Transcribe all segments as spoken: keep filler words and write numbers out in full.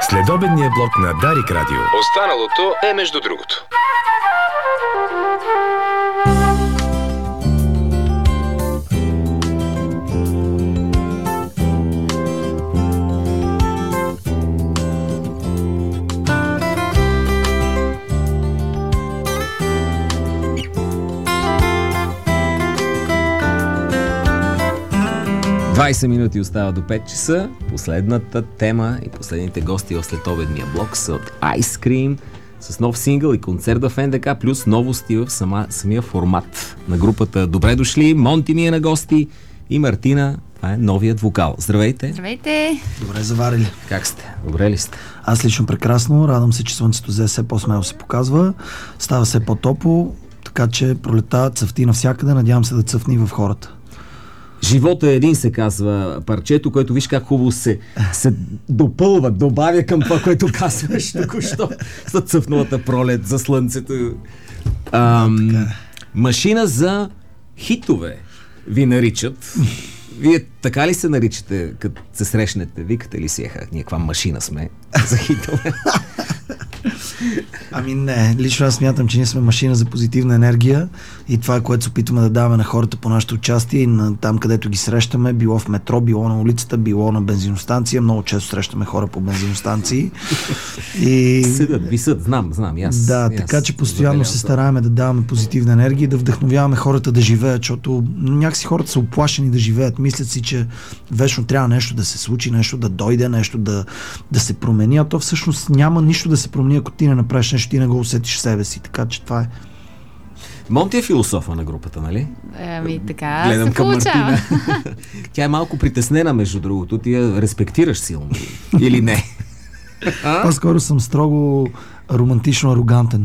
Следобедния блок на Дарик Радио. Останалото е между другото. двайсет минути остава до пет часа. Последната тема и последните гости в следобедния блок са от Ice Cream с нов сингъл и концерт в ен де ка, плюс новости в сама, самия формат на групата. Добре дошли, Монти ми е на гости и Мартина, това е новият вокал. Здравейте! Здравейте! Добре заварили. Как сте? Добре ли сте? Аз лично прекрасно, радвам се, че слънцето взе все по-смело се показва, става все по-топло, така че пролета цъфти навсякъде, надявам се да цъфни в хората. Живота е един, се казва парчето, което виж как хубаво се, се допълва, добавя към това, което казваш току-що за цъфналата пролет, за слънцето. Ам, машина за хитове ви наричат. Вие така ли се наричате, като се срещнете? Викате ли си, еха, ние каква машина сме за хитове? Ами не, лично аз смятам, че ние сме машина за позитивна енергия и това е, което се опитваме да даваме на хората по нашето участие и на там, където ги срещаме, било в метро, било на улицата, било на бензиностанция. Много често срещаме хора по бензиностанции. И... Съдът, висът, знам, знам. Яс, да, яс, така че постоянно се стараеме да даваме позитивна енергия и да вдъхновяваме хората да живеят, защото някакси хората са оплашени да живеят. Мислят си, че вечно трябва нещо да се случи, нещо да дойде, нещо да, да се промени, а то всъщност няма нищо да се промени, ако ти не направиш нещо, ти не го усетиш в себе си. Така че това е. Монти е философа на групата, нали? Ами така Гледам се към получава. Тя е малко притеснена, между другото. Ти я респектираш силно. Или не? По-скоро съм строго романтично арогантен.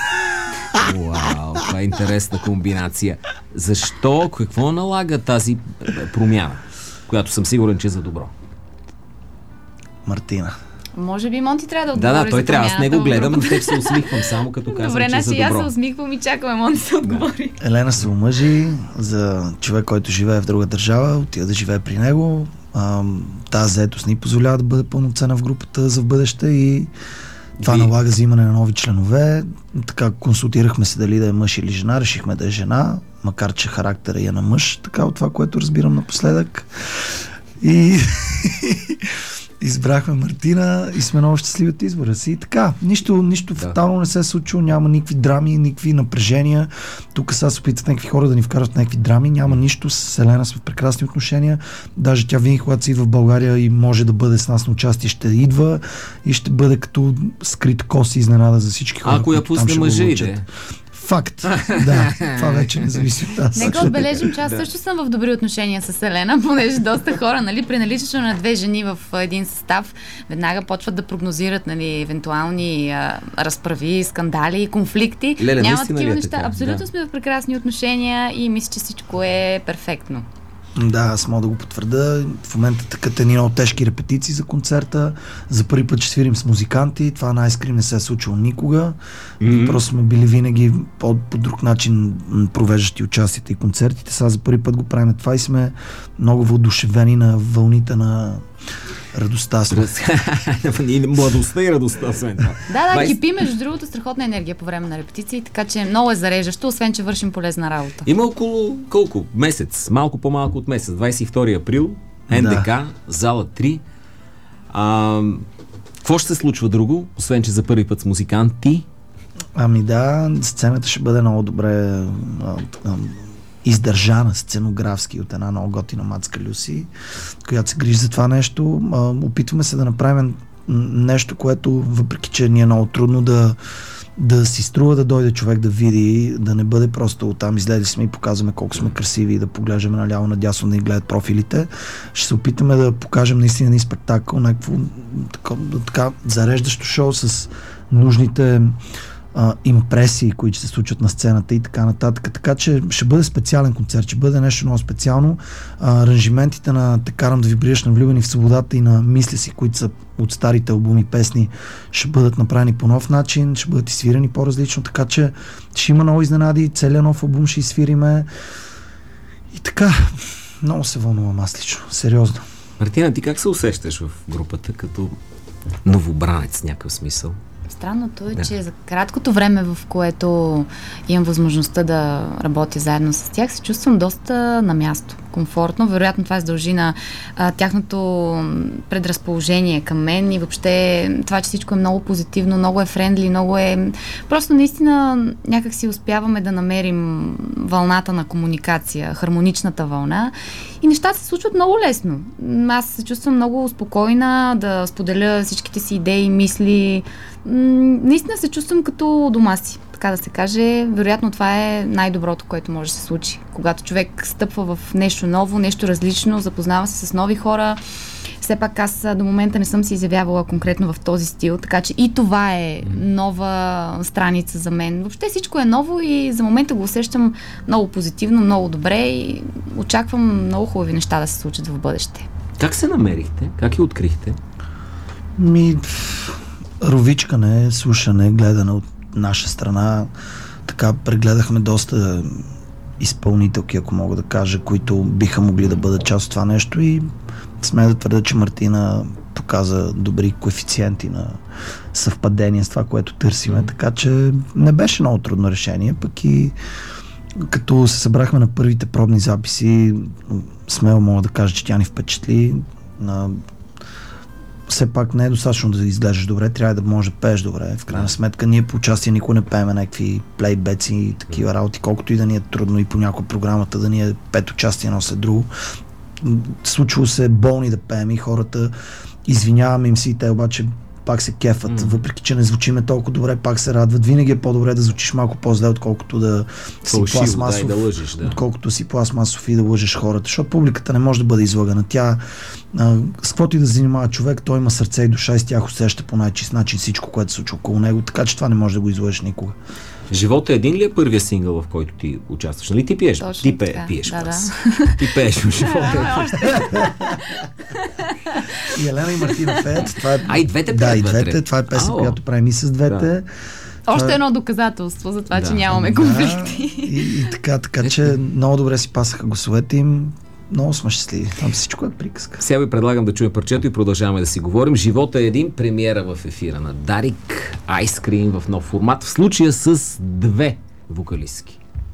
Вау, това е интересна комбинация. Защо, какво налага тази промяна, която съм сигурен, че е за добро? Мартина. Може би Монти трябва да Да, отговори да, той за трябва. Аз не го гледам, групата. но теб се усмихвам само като казвам, Добре, че е за значи аз добро. се усмихвам и чакаме Монти да отговори. Елена се омъжи за човек, който живее в друга държава, отида да живее при него. А, тази заетост ни позволява да бъде пълноценна в групата за в бъдеще и това Ви... налага взимане на нови членове. Така консултирахме се дали да е мъж или жена, решихме да е жена, макар че характера е на мъж, така от това, което разбирам напоследък. И избрахме Мартина и сме много щастливи от избора си. И така, нищо, нищо да. Фатално не се е случило, няма никакви драми, никакви напрежения. Тук сега се опитват някакви хора да ни вкарат някакви драми, няма нищо. С Елена сме в прекрасни отношения. Даже тя винаги, когато се идва в България и може да бъде с нас на участие, ще идва и ще бъде като скрит кос и изненада за всички хора. Ако я пусне мъже, иде. Факт. Да, това вече не зависи от нас. Нека отбележим, че аз също съм в добри отношения с Елена, понеже доста хора, нали, при наличието на две жени в един състав, веднага почват да прогнозират, нали, евентуални а, разправи, скандали, конфликти. Леле, няма наистина такива ли е неща. така? Абсолютно Да. сме в прекрасни отношения и мисля, че всичко е перфектно. Да, аз мога да го потвърда. В момента такът е много тежки репетиции за концерта. За първи път ще свирим с музиканти. Това на Ice Cream не се е случило никога. Mm-hmm. Просто сме били винаги по, по друг начин провеждащи участията и концертите. Сега за първи път го правим това и сме много въодушевени на вълните на радостта. Младостта и радостта, освен това. Да, да, Вайс... кипи, между другото, страхотна енергия по време на репетиции, така че много е зареждащо, освен че вършим полезна работа. Има около колко? Месец. Малко по-малко от месец. двайсет и втори април. ен де ка, да. Зала три. А, какво ще се случва друго, освен че за първи път с музиканти? Ами да, сцената ще бъде много добре а, а, издържана сценографски от една много готина Мацка Люси, която се грижи за това нещо. А, опитваме се да направим нещо, което, въпреки че ни е много трудно да, да си струва да дойде човек да види, да не бъде просто оттам излезли сме и показваме колко сме красиви и да поглеждаме наляво надясно да ни гледат профилите. Ще се опитаме да покажем наистина един спектакъл, някакво така, така зареждащо шоу с нужните а, импресии, които се случват на сцената и така нататък. Така че ще бъде специален концерт, ще бъде нещо много специално. А, аранжиментите на Те карам да вибрираш, на Влюбени в свободата и на Мисля си, които са от старите албуми песни, ще бъдат направени по нов начин, ще бъдат изсвирени по-различно, така че ще има много изненади, целият нов албум ще изсвириме и така. Много се вълнувам аз лично, сериозно. Мартина, ти как се усещаш в групата, като новобранец в някакъв смисъл. Странното е, Да. че за краткото време, в което имам възможността да работя заедно с тях, се чувствам доста на място, комфортно. Вероятно това се дължи на а, тяхното предразположение към мен и въобще това, че всичко е много позитивно, много е френдли, много е... Просто наистина някак си успяваме да намерим вълната на комуникация, хармоничната вълна и нещата се случват много лесно. Аз се чувствам много спокойна да споделя всичките си идеи, мисли. М- наистина се чувствам като дома си, така да се каже. Вероятно това е най-доброто, което може да се случи. Когато човек стъпва в нещо ново, нещо различно, запознава се с нови хора. Все пак аз до момента не съм се изявявала конкретно в този стил, така че и това е нова страница за мен. Въобще всичко е ново и за момента го усещам много позитивно, много добре и очаквам много хубави неща да се случат в бъдеще. Как се намерихте? Как я открихте? Ми, ровичкане, слушане, гледане от наша страна. Така прегледахме доста изпълнителки, ако мога да кажа, които биха могли да бъдат част от това нещо и сме да твърда, че Мартина показа добри коефициенти на съвпадение с това, което търсиме, така че не беше много трудно решение, пък и като се събрахме на първите пробни записи, смело мога да кажа, че тя ни впечатли. На... Все пак не е достатъчно да изглеждаш добре, трябва да можеш да пееш добре. В крайна сметка ние по участие никога не пееме някакви плейбеци и такива работи, колкото и да ни е трудно и понякога програмата да ни е пет участия едно след друго. Случвало се болни да пеем и хората, извиняваме им си, те обаче пак се кефат, mm. въпреки че не звучиме толкова добре, пак се радват. Винаги е по-добре да звучиш малко по-зле, отколкото да си Фалшиво, пластмасов, да, да лъжиш, да. Отколкото си пластмасов и да лъжеш хората, защото публиката не може да бъде излъгана. Тя, а, с каквото и да занимава човек, той има сърце и душа и с тях усеща по най-чист начин всичко, което се случва около него, така че това не може да го излъжеш никога. Живота един ли е първия сингъл, в който ти участваш? Нали ти пиеш? Точно ти пе, така. пиеш. Да, да. Ти пееш в живота. И Елена и Мартина пеят. Това е... А, и двете Да, и пеят вътре. двете. Това е песен, Ао. която правим и с двете. Да. Още едно доказателство за това, Да. че нямаме конфликти. Да, и, и така, така че много добре си пасаха гласовете им. Много сме щастливи. Там всичко е приказка. Сега ви предлагам да чуем парчето и продължаваме да си говорим. Живота е един, премиера в ефира на Дарик, Айскрим в нов формат, в случая с две вокалистки.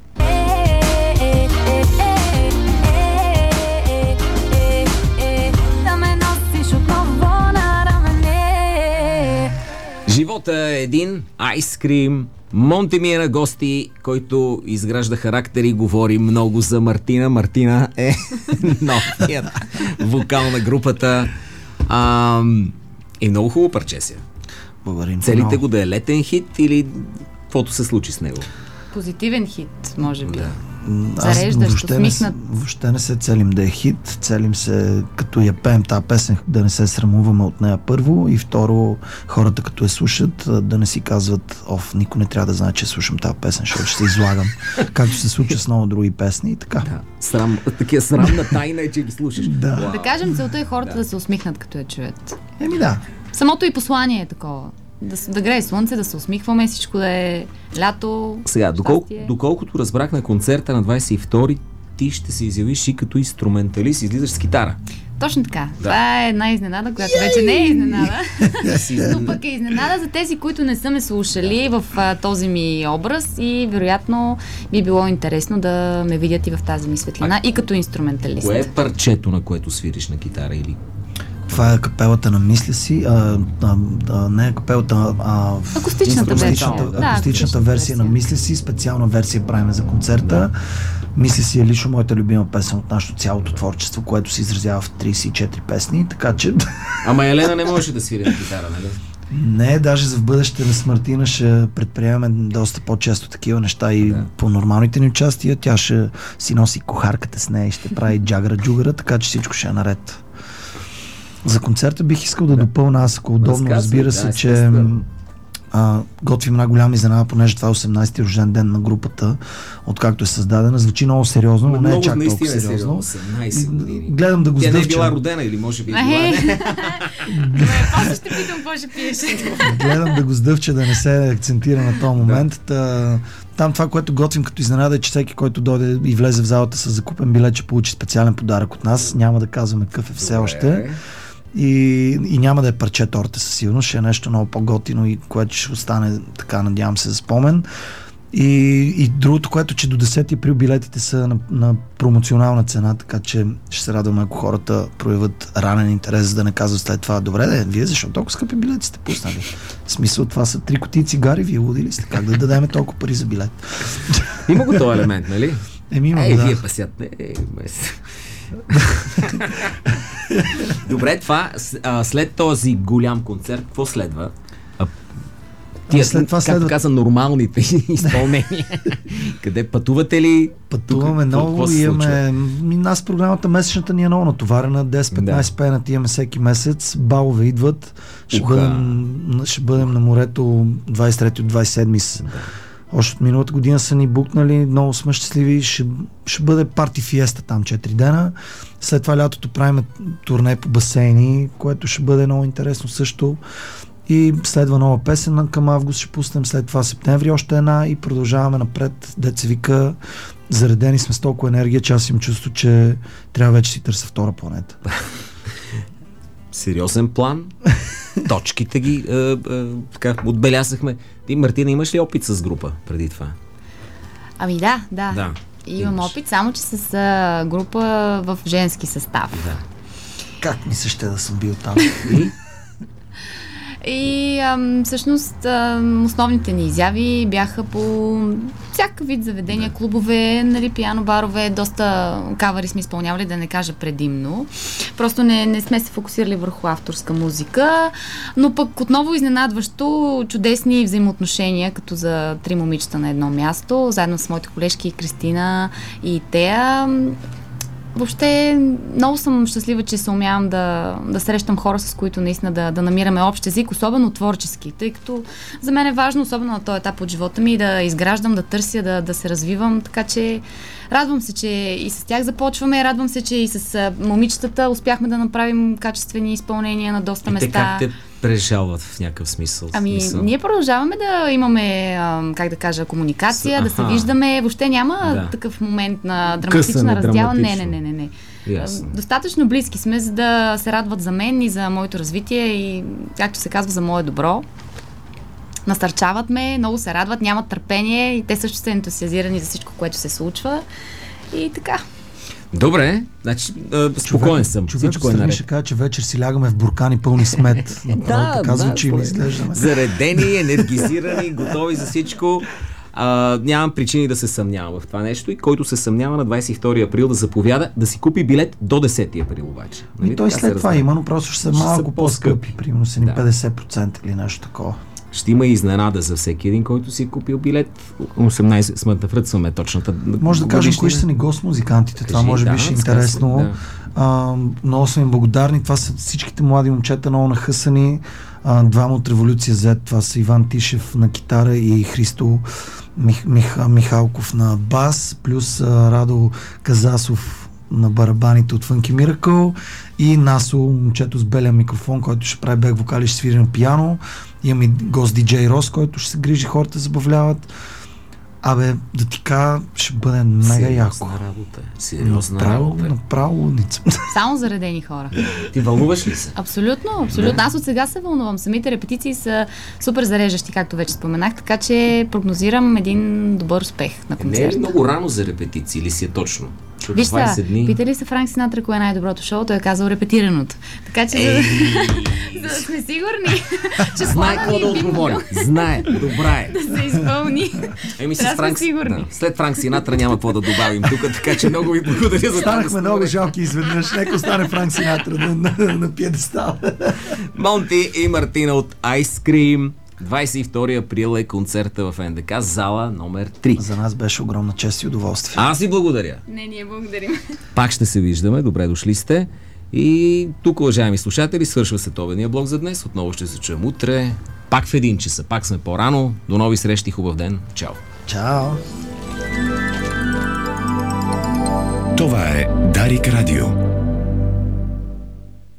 Живота е един, Айскрим. Монти ми е на гости, който изгражда характер и говори много за Мартина. Мартина е новият вокал на групата. А, и много хубаво парче си. Благодарим. Целите го да е летен хит или каквото се случи с него? Позитивен хит, може би. Да. Аз Зареждащ, въобще не, с- усмихнат. въобще не се целим да е хит, целим се като я пеем тази песен да не се срамуваме от нея първо и второ хората като я слушат да не си казват оф, никой не трябва да знае, че слушам тази песен, защото ще се излагам, както се случва с много други песни и така. Да. Срам, такива срамна тайна е, че ги слушаш. Да. Уау. Да кажем, целта е хората Да. да се усмихнат, като я чуят. Еми да. Самото и послание е такова. Да, с- да грее слънце, да се усмихваме, всичко да е лято. Сега, доколко, щастие. доколкото разбрах на концерта на двадесет и втори, ти ще се изявиш и като инструменталист, излизаш с китара. Точно така. Да. Това е една изненада, която вече не е изненада. Си- Но пък е изненада за тези, които не са ме слушали в а, този ми образ и вероятно би било интересно да ме видят и в тази ми светлина и като инструменталист. Кое е парчето, на което свириш на китара или? Това е капелата на мисля си, а, а, а, не е капелата, а в Акустичната версия. акустичната, Да, акустичната версия на мисля си, специална версия правим за концерта. Мисля си е лично моята любима песен от нашото цялото творчество, което се изразява в тридесет и четири песни, така че Ама Елена не можеше да свири на китара, нали? не, даже за в бъдеще на Смартина ще предприемаме доста по-често такива неща и Да. по нормалните ни участия. Тя ще си носи кухарката с нея и ще прави джагра-джугара, така че всичко ще е наред. За концерта бих искал да, да. допълна аз, ако удобно, Разказвай, разбира да, се, че естествено. а, готвим една голяма изненада, понеже това е осемнадесети рожден ден на групата, откакто е създадена. Звучи много сериозно, но не е Много чак толкова наистина е сериозно. сериозно. осемнадесет години. Гледам да го Тя не е сдъвча. била родена или може би е била. Е, Не. после ще питам какво ще пиеш. Гледам да го сдъвча, да не се акцентира на този момент. Та, там това, което готвим като изненада е, че всеки, който дойде и влезе в залата с закупен билет, ще получи специален подарък от нас. Няма да казваме какъв е все Добре. още. и, и няма да е парче торта със сигурност, ще е нещо много по-готино и което ще остане, така надявам се, за спомен. И, и другото, което, че до десети април билетите са на, на промоционална цена, така че ще се радваме, ако хората проявят ранен интерес, за да не казват след това: добре, де, вие защо толкова скъпи билети сте пуснали? В смисъл, това са три кутии цигари, вие луди ли сте? Как да дадем толкова пари за билет? Има го този елемент, нали? Еми, има, Ей, да. вие пасят. Не, е, добре, това а, след този голям концерт, какво следва? А, тия, след това както следва... каза, нормалните изпълнения. Къде пътувате ли? Пътуваме Тук, много и имаме... Ми, нас програмата месечната ни е много натоварена. десет-петнайсет да. пенати имаме всеки месец. Балове идват. Ще бъдем, ще бъдем на морето двайсет и трети от двайсет и седми. Да. Още от миналата година са ни букнали. Много сме щастливи. Ще, ще бъде парти фиеста там четири дена. След това лятото правим турне по басейни, което ще бъде много интересно също. И следва нова песен към август, ще пуснем, след това септември още една и продължаваме напред. Деца вика, заредени сме с толкова енергия, че аз им чувство, че трябва вече си търся втора планета. Сериозен план. Точките ги е, е, така, отбелязахме. Ти, Мартина, имаш ли опит с група преди това? Ами да, да. да Имам имаш. опит, само че с а, група в женски състав. Да. Как ми се ще да съм бил там? И? И ам, всъщност ам, основните ни изяви бяха по всякакъв вид заведения, клубове, нали, пиано барове, доста кавари сме изпълнявали, да не кажа предимно. Просто не, не сме се фокусирали върху авторска музика, но пък отново изненадващо чудесни взаимоотношения, като за три момичета на едно място, заедно с моите колежки Кристина и Тея. Въобще много съм щастлива, че се умявам да, да срещам хора, с които наистина да, да намираме общ език, особено творчески, тъй като за мен е важно, особено на този етап от живота ми, да изграждам, да търся, да, да се развивам, така че радвам се, че и с тях започваме, радвам се, че и с момичетата успяхме да направим качествени изпълнения на доста и места. Те как те прежалват в някакъв смисъл? Ами, смисъл? ние продължаваме да имаме, как да кажа, комуникация, С, да се аха. виждаме. Въобще няма да. такъв момент на драматична Късане, раздяла. Не, драматично. не, не, не, не. Ясно. Достатъчно близки сме, за да се радват за мен и за моето развитие и, както се казва, за мое добро. Насърчават ме, много се радват, нямат търпение и те също са ентусиазирани за всичко, което се случва. И така. Добре, значи спокоен съм. Човек, Всичко е наред. наред. Ще кажа, че вечер си лягаме в буркани пълни смет. Да, така звучи да, ми изглеждаме. Заредени, енергизирани, готови за всичко. А, нямам причини да се съмнявам в това нещо и който се съмнява на двайсет и втори април да заповяда да си купи билет до десети април обаче. Нали, и той след това има, но просто ще са ще малко са по-скъпи. по-скъпи. Примерно са ни Да. петдесет процента или нещо такова. Ще има и изненада за всеки един, който си е купил билет. осемнайсет смъртна връцваме точната. Може да кажем кои ще са ни гост-музикантите. Това Кажи, може да, би ще е сказвай, интересно. да. А, много сме им благодарни. Това са всичките млади момчета, много нахъсани. А, двама от Революция Z. Това са Иван Тишев на китара и Христо Мих, Мих, Михалков на бас, плюс а, Радо Казасов на барабаните от Funky Miracle и Насо, момчето с белия микрофон, който ще прави бек вокали, ще свири на пиано. Имам и гост диджей Рос, който ще се грижи хората да забавляват. Абе, да ти кажа, ще бъде мега яко. Работа. Сериозна Направо, работа. направо лудница. Само заредени хора. Ти вълнуваш ли се? Абсолютно, абсолютно. Аз от сега се вълнувам. Самите репетиции са супер зареждащи, както вече споменах, така че прогнозирам един добър успех на Не е концерта. ли много рано за репетиции или си е точно? Защото Виж сега, двайсет дни... питали се Франк Синатра кое е най-доброто шоу, той е казал репетираното. Така че, Ей, за да сме сигурни, че знае плана какво ни да би отговори. могъл Знае, добра е. да се изпълни. Еми с Трябва да Франк... сме сигурни. Да. След Франк Синатра няма какво да добавим тук, така че много ви благодаря за това. Станахме много жалки изведнъж. Нека остане Франк Синатра на, на, на пиедестал. Монти и Мартина от Ice Cream. двайсет и втори април е концерта в Н Д К, зала номер три. За нас беше огромна чест и удоволствие. Аз ви благодаря. Не, ние благодарим. Пак ще се виждаме, добре дошли сте. И тук, уважаеми слушатели, свършва световния блок за днес. Отново ще се чуем утре, пак в един часа, пак сме по-рано. До нови срещи, хубав ден. Чао! Чао! Това е Дарик Радио.